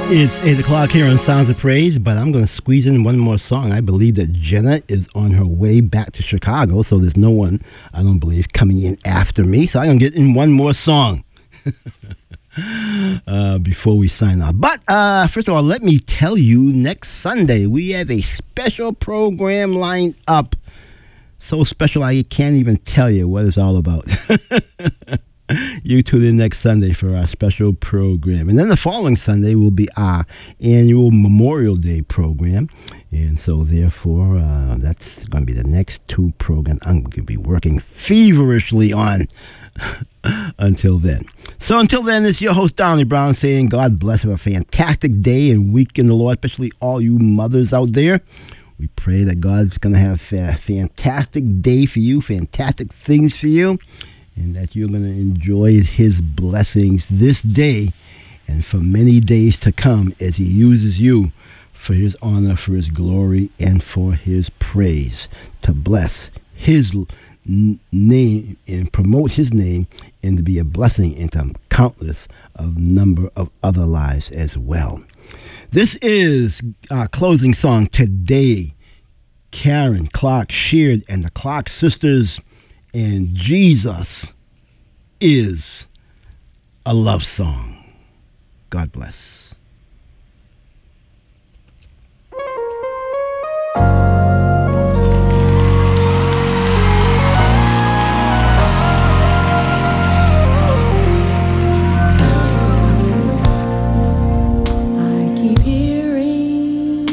It's 8 o'clock here on Sounds of Praise, but I'm going to squeeze in one more song. I believe that Jenna is on her way back to Chicago, so there's no one, I don't believe, coming in after me. So I'm going to get in one more song before we sign off. But first of all, let me tell you, next Sunday, we have a special program lined up. So special I can't even tell you what it's all about. You tune in next Sunday for our special program. And then the following Sunday will be our annual Memorial Day program. And so, therefore, that's going to be the next two programs I'm going to be working feverishly on until then. So, until then, this is your host, Donnie Brown, saying God bless. Have a fantastic day and week in the Lord, especially all you mothers out there. We pray that God's going to have a fantastic day for you, fantastic things for you, and that you're going to enjoy his blessings this day and for many days to come as he uses you for his honor, for his glory, and for his praise, to bless his name and promote his name and to be a blessing into countless of number of other lives as well. This is our closing song today. Karen Clark Sheard and the Clark Sisters, and Jesus is a love song. God bless. I keep hearing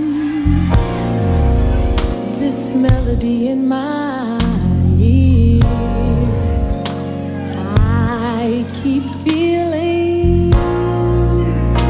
this melody in my ear. I keep feeling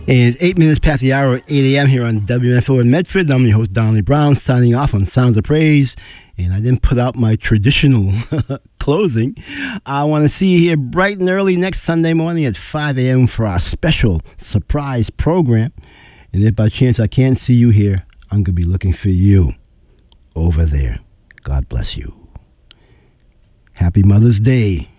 And 8 minutes past the hour, 8 a.m. here on WMFO in Medford. I'm your host, Donnelly Brown, signing off on Sounds of Praise. And I didn't put out my traditional closing. I want to see you here bright and early next Sunday morning at 5 a.m. for our special surprise program. And if by chance I can't see you here, I'm going to be looking for you over there. God bless you. Happy Mother's Day.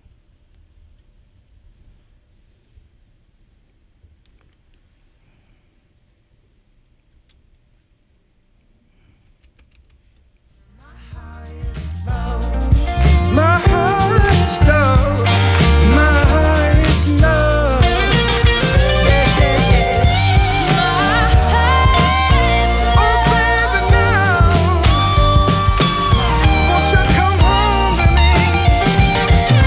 My highest love, my highest love. Yeah, yeah, yeah. My highest love. Oh, baby, now, won't you come home to me?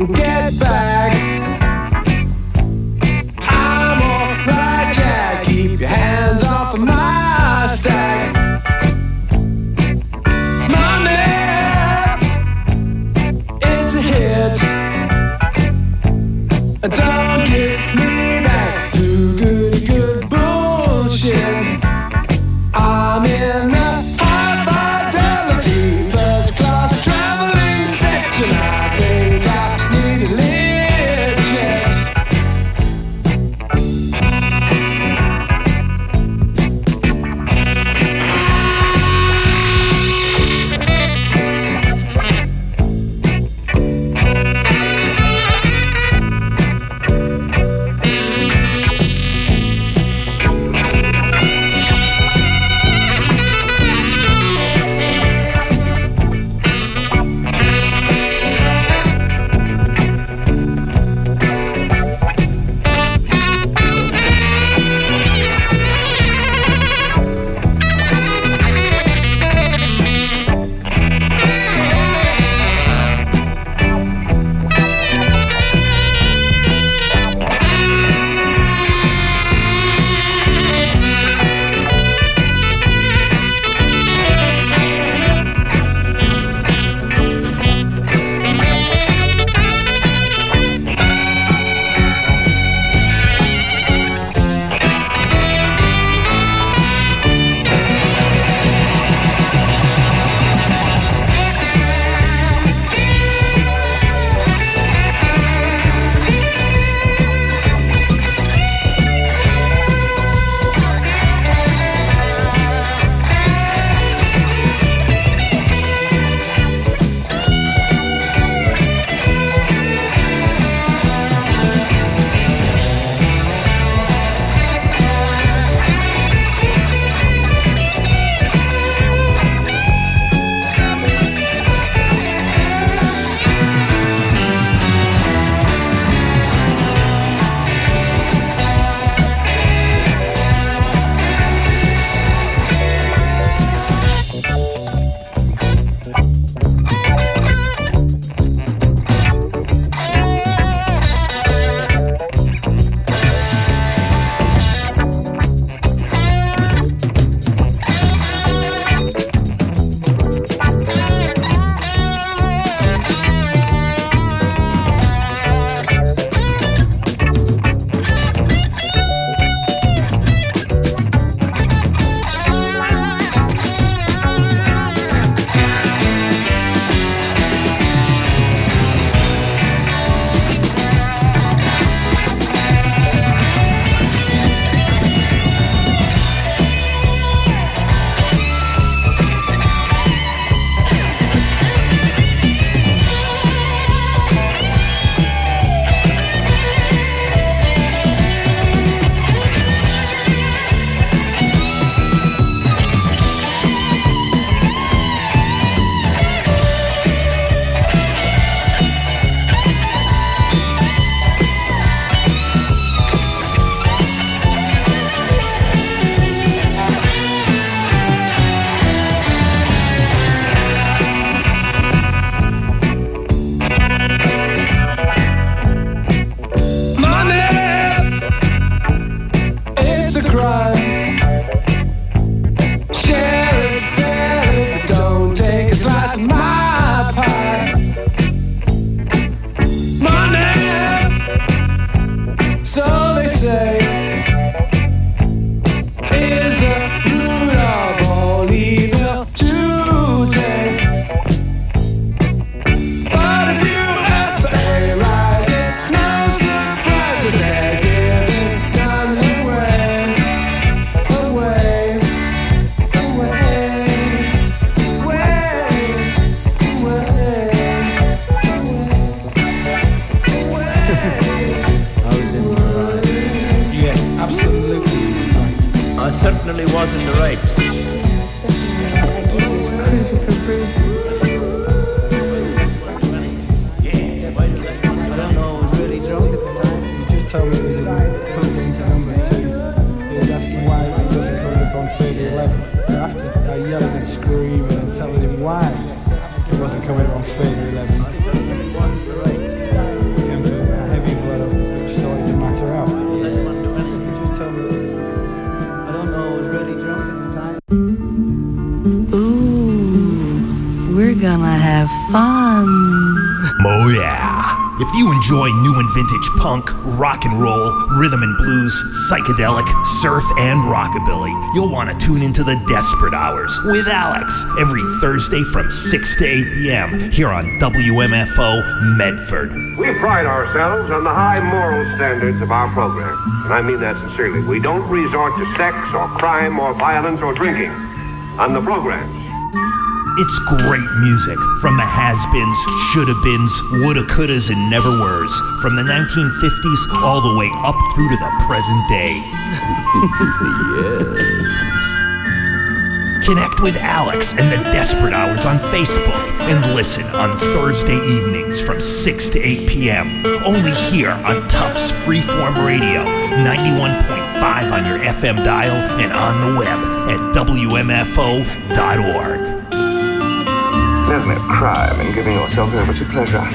get back. I'm alright, Jack. Keep your hands off of my stack. Money, it's a hit. Don't get me back to good bullshit. I'm in the high fidelity first class traveling section. I think I need a lift jet. certainly was in the right. Yeah, it's definitely right. I guess he was cruising for bruising. I don't know, I was really drunk at the time. He just told me it was in put into number 2. He was asking why he wasn't coming up on 3011. So after I yelling and screaming and telling him why he wasn't coming up on 3011. I certainly wasn't the right. have fun. Oh yeah. If you enjoy new and vintage punk, rock and roll, rhythm and blues, psychedelic, surf, and rockabilly, you'll want to tune into the Desperate Hours with Alex every Thursday from 6 to 8 p.m. here on WMFO Medford. We pride ourselves on the high moral standards of our program, and I mean that sincerely. We don't resort to sex or crime or violence or drinking on the programs. It's great music from the has-beens, shoulda-beens, woulda-couldas, and never-weres, from the 1950s all the way up through to the present day. Yes. Connect with Alex and the Desperate Hours on Facebook and listen on Thursday evenings from 6 to 8 p.m. Only here on Tufts Freeform Radio, 91.5 on your FM dial and on the web at WMFO.org. There's no crime in giving yourself over to pleasure.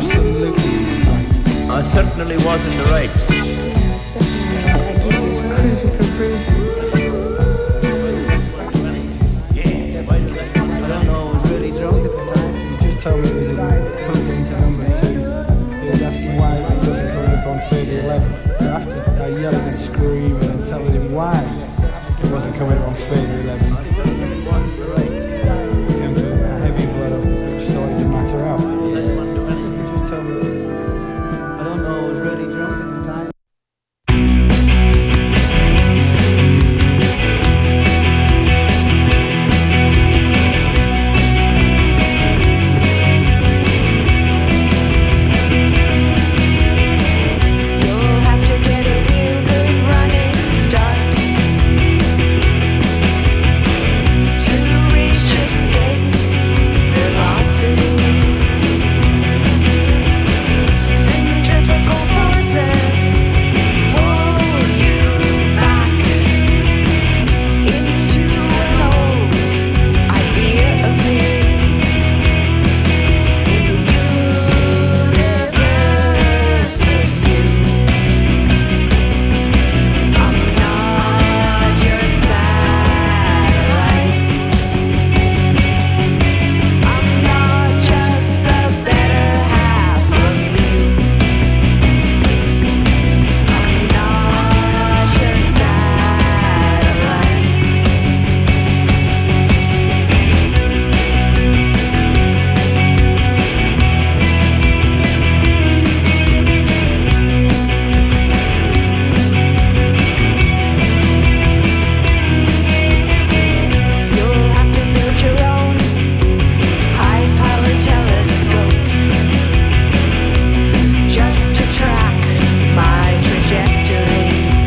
absolutely right. I certainly was in the right. Yeah, it's definitely right. That geezer was cruising for bruising. I don't know, I was really drunk at the time. You just told me it was plugged into number 2. He was asking why it wasn't coming up on 3011. So after I yelling and screaming and telling him why it wasn't coming up on 3011, I certainly wasn't the right. came to a heavy blow which started to matter out. You just told me. I don't know, I was really drunk at the time. You'll have to get a real good running start to reach escape velocity. Centrifugal forces pull you back into an old idea of me. In the universe of you, I'm not your satellite. I'm not just the better half of you. I'm not your satellite. You'll have to build your own high-powered telescope just to track my trajectory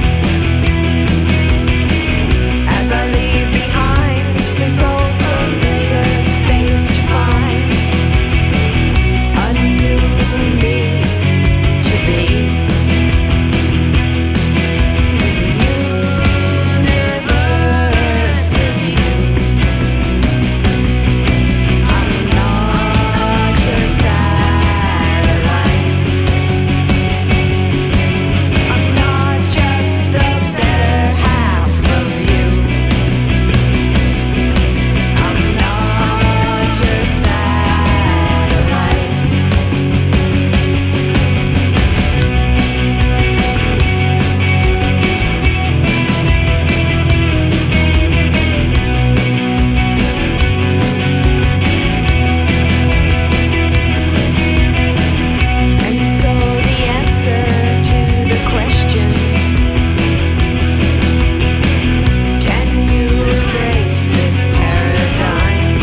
as I leave behind this old familiar space to find a new me to be. In the universe of you, I'm not your satellite. I'm not just the better half of you. I'm not your satellite. And so the answer to the question, can you embrace this paradigm?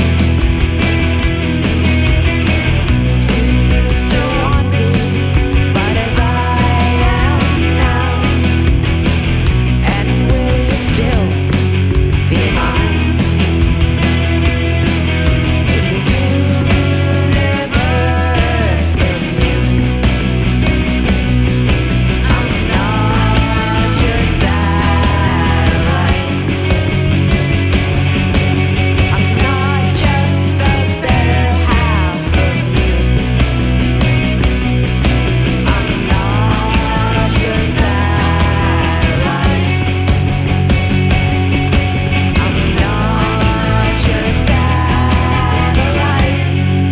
Do you still want me, but as I am now? And will you still be mine? In the universe of you, I'm not your satellite. I'm not just the better half of you. I'm not your satellite. I'm not your satellite.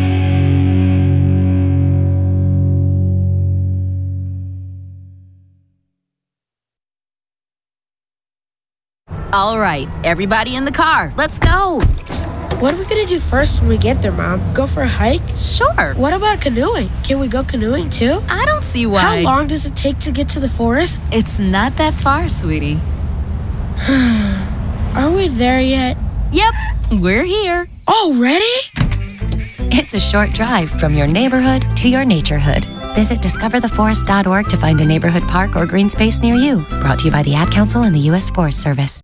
All right, everybody in the car, let's go. What are we gonna do first when we get there, Mom? Go for a hike? Sure. What about canoeing? Can we go canoeing too? I don't see why. How long does it take to get to the forest? It's not that far, sweetie. Are we there yet? Yep, we're here. Already? It's a short drive from your neighborhood to your naturehood. Visit discovertheforest.org to find a neighborhood park or green space near you. Brought to you by the Ad Council and the U.S. Forest Service.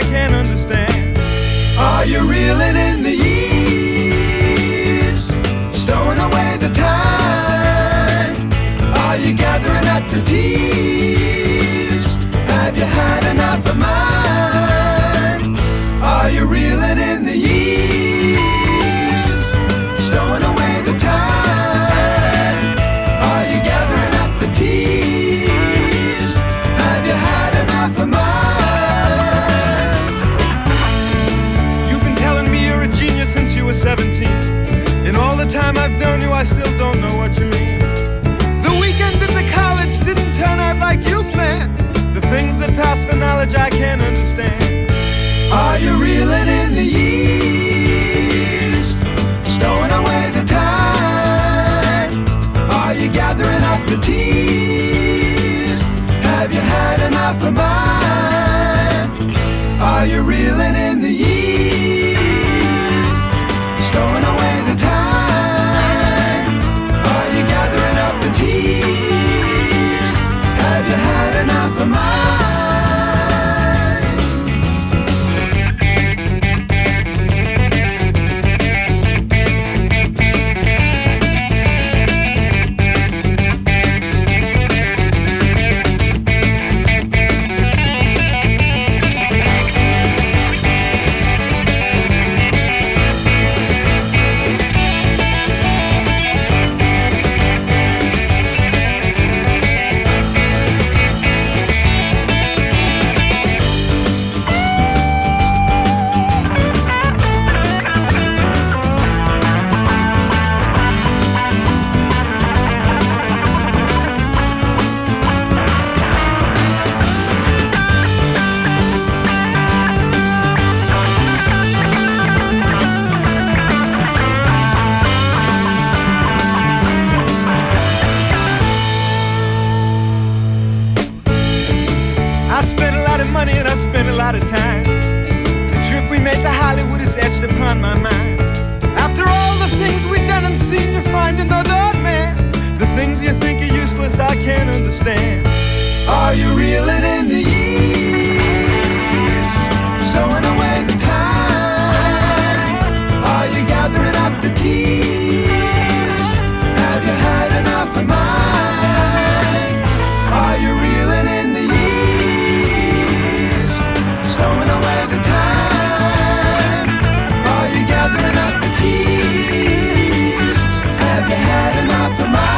can't understand. Are you reeling in the years, stowing away the time? Are you gathering up the tears? Have you had enough of mine? Are you reeling in the years, stowing away the time? Are you gathering up the tears? Have you had enough of mine? You've been telling me you're a genius since you were 17. In all the time I've known you, I still don't know what you mean. The weekend in the college didn't turn out like you planned. The things that pass for knowledge I can't understand. Are you reeling in the years, stowing away the time? Are you gathering up the tears? Have you had enough of mine? Are you reeling in the years, stowing away the time? Are you gathering up the tears? Have you had enough of mine? Of time. The trip we made to Hollywood is etched upon my mind. After all the things we've done and seen, you find another man. The things you think are useless, I can't understand. Are you reeling in the years, stowing away the time? Are you gathering up the tears? Have you had enough of mine? Are you reeling in the years, stowing away the time? Are you gathering up the tears? Have you had enough of mine?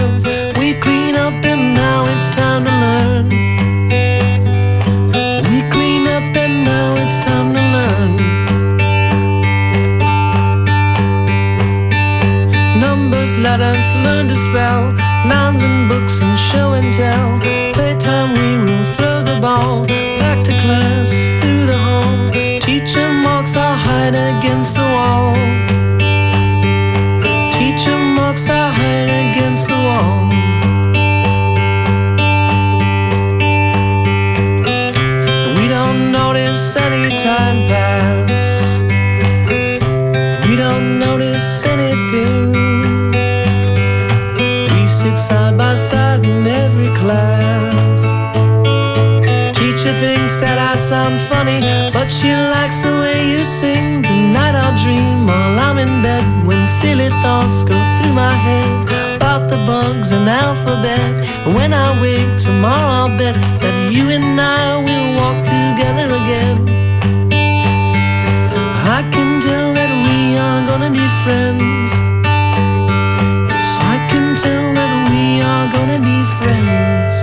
We letters, learn to spell, nouns and books and show and tell. Playtime we will throw the ball, back to class, through the hall. Teacher marks I'll hide against the wall. Teacher marks I'll hide against the wall. We don't notice any time pass. We don't notice anything. We sit side by side in every class. Teacher thinks that I sound funny, but she likes the way you sing. Tonight I'll dream while I'm in bed, when silly thoughts go through my head about the bugs and alphabet. And when I wake tomorrow, I'll bet that you and I will walk together again. I can tell that we are gonna be friends. Yes, I can tell that we are gonna be friends.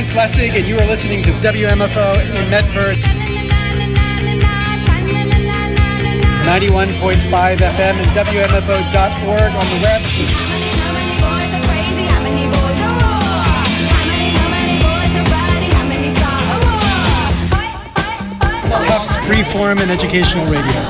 Lawrence Lessig, and you are listening to WMFO in Medford. 91.5 FM and WMFO.org on the web. Tufts Freeform and Educational Radio.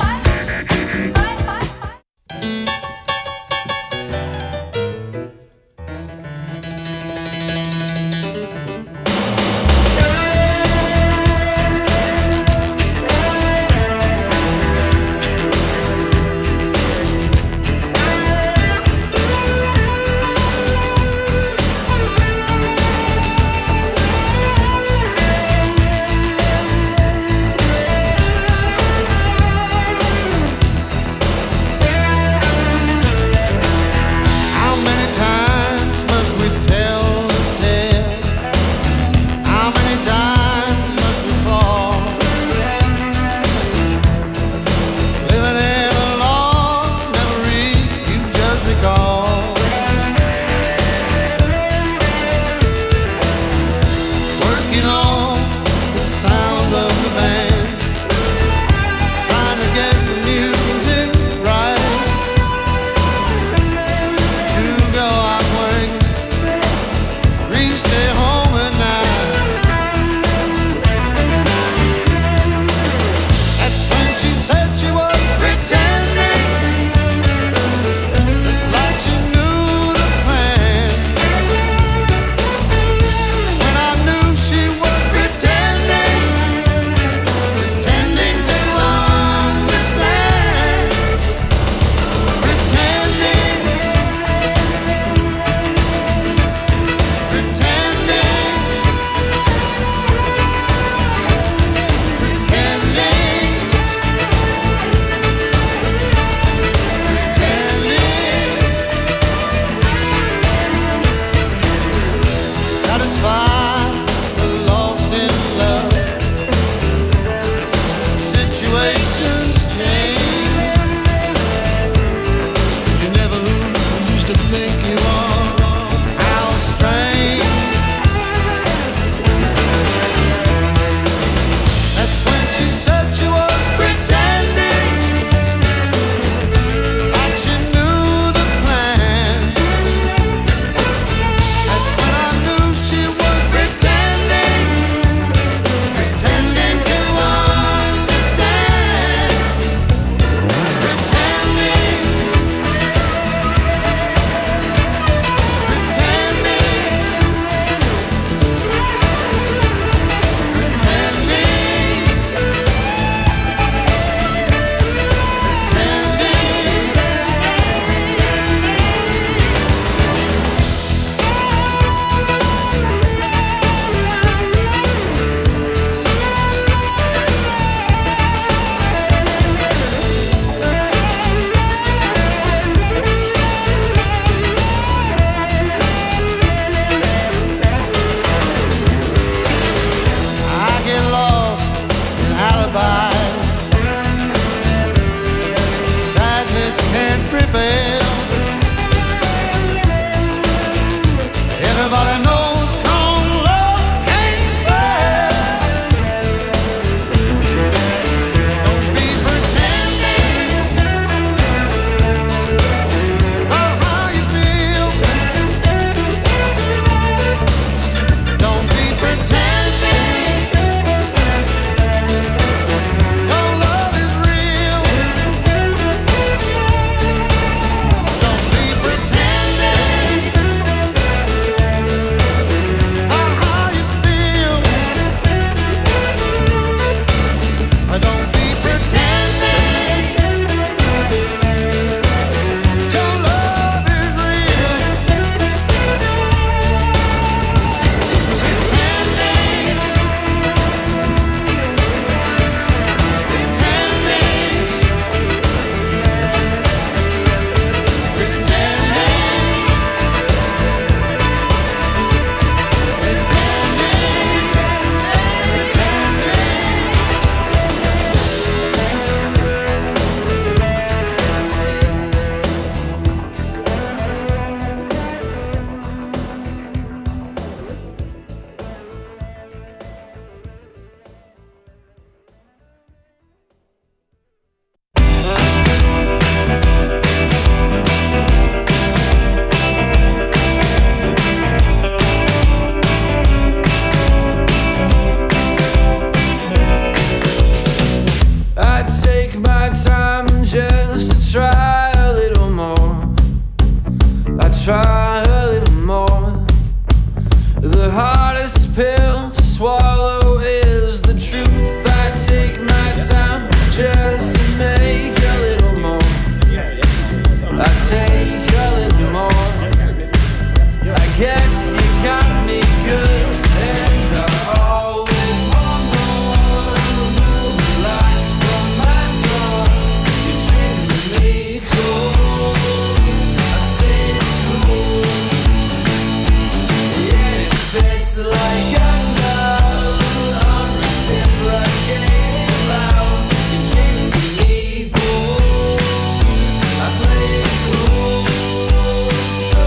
try a little more. The hardest pill to swallow is the truth. I take my time just to make a little more. I take a little more. I guess you got me good, and I always want more. Remove the lights from my door. You treat me cool. I say it's cool. Yeah, it fits like a glove. I'm reciprocating loud. You treat me cool. I play it cool. So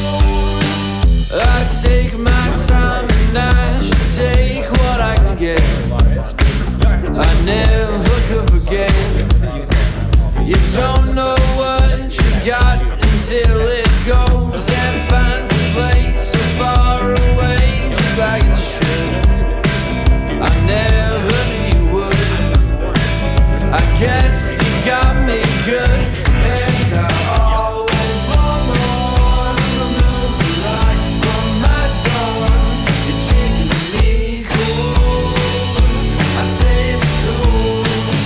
I take my time and I should take what I can get. I never could forget. You don't know what you got until it goes and finds a place so far away, just like it should. I never knew you would. I guess you got me good, and I always want more. Remove the lights from my door. You're treating me cool. I say it's cool.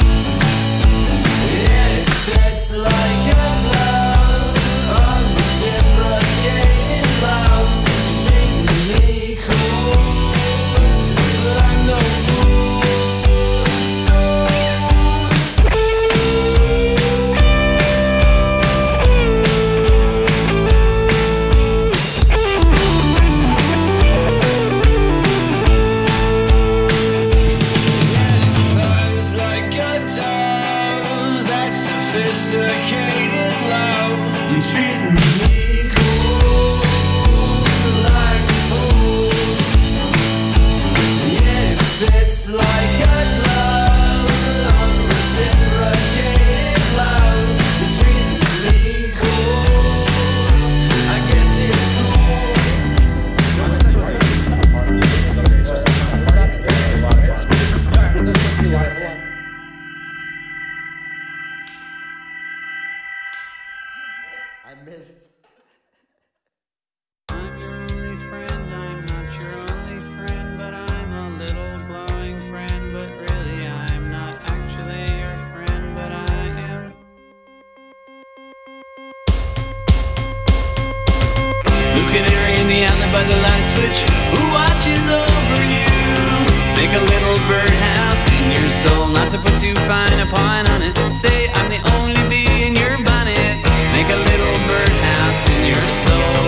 Yeah, it fits like a glove. Unreciprocated love. You're treating me cool. Like no fool. So buzz like a dove. That sophisticated love. You treating me cool, like a fool. Yeah, it fits like a glove. Unreciprocated love. You treating me cool. I guess it's I missed. I'm your only friend, I'm not your only friend, but I'm a little glowing friend, but really I'm not actually your friend, but I am. Blue canary in the outlet by the light switch, who watches over you? Make a little birdhouse in your soul, not to put too fine a point on it. Say I'm the only bee in your bonnet. Make a little birdhouse in your soul.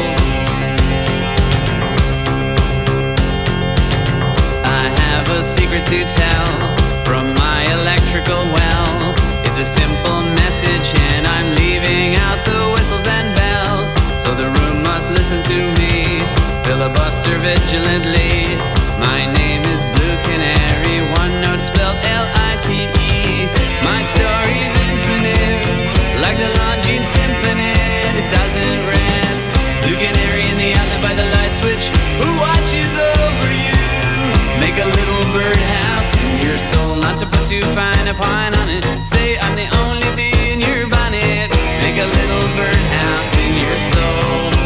I have a secret to tell from my electrical well. It's a simple message and I'm leaving out the whistles and bells. So the room must listen to me, filibuster vigilantly. My name is Blue Canary, one note spelled L-I-T-E. My story's infinite, like the Longines Symphony. It doesn't rest. Blue Canary in the outlet by the light switch, who watches over you? Make a little birdhouse in your soul, not to put too fine a point on it. Say I'm the only bee in your bonnet. Make a little birdhouse in your soul.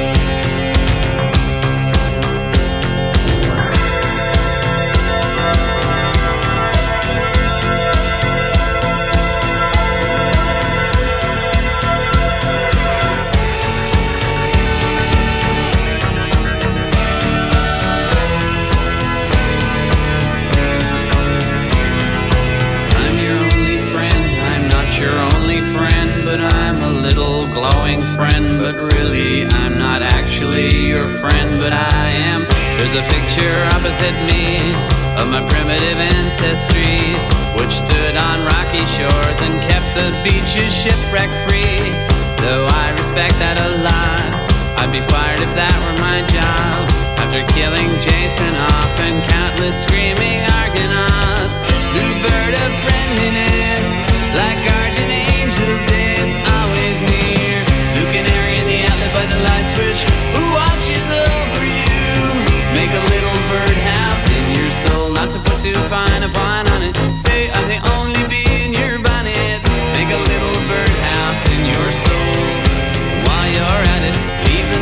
I'm your only friend, I'm not your only friend, but I'm a little glowing friend, but really I'm not actually your friend, but I am. There's a picture opposite me of my primitive ancestry, which stood on rocky shores and kept the beaches shipwreck free. Though I respect that a lot, I'd be fired if that were my job. After killing Jason off and countless screaming Argonauts, new bird of friendliness, like guardian angels, it's always near. Blue canary in the outlet by the light switch, who watches over you? Make a little birdhouse in your soul, not to put too fine a point on it. Say I'm the only bee in your bonnet. Make a little birdhouse in your soul. While you're at it, leave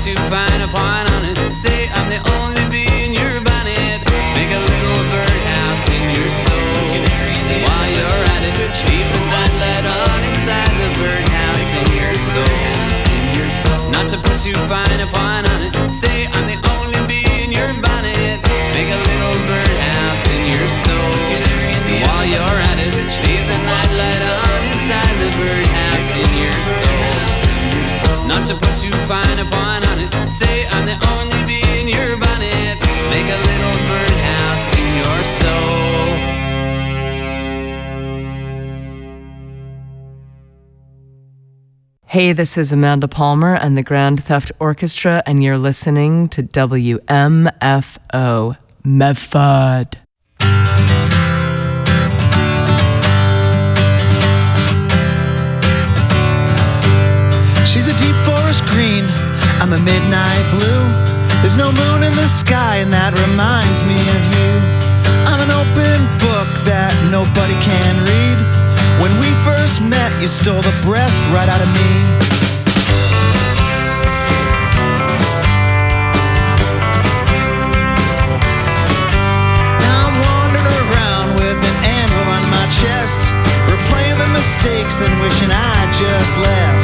too fine a point on it. Say I'm the only bee in your bonnet. Make a little birdhouse in your soul. While you're at it, keep the nightlight on inside the birdhouse in your soul. Not to put too fine a point on it. Say I'm the only bee in your bonnet. Make a little birdhouse in your soul. While you're at it, keep the nightlight on inside the birdhouse in your soul. Not to put too fine a point on it. Say I'm the only bee in your bonnet. Make a little birdhouse in your soul. Hey, this is Amanda Palmer and the Grand Theft Orchestra, and you're listening to WMFO Medford. She's a deep forest green, I'm a midnight blue. There's no moon in the sky and that reminds me of you. I'm an open book that nobody can read. When we first met, you stole the breath right out of me. Now I'm wandering around with an anvil on my chest, replaying the mistakes and wishing I just left.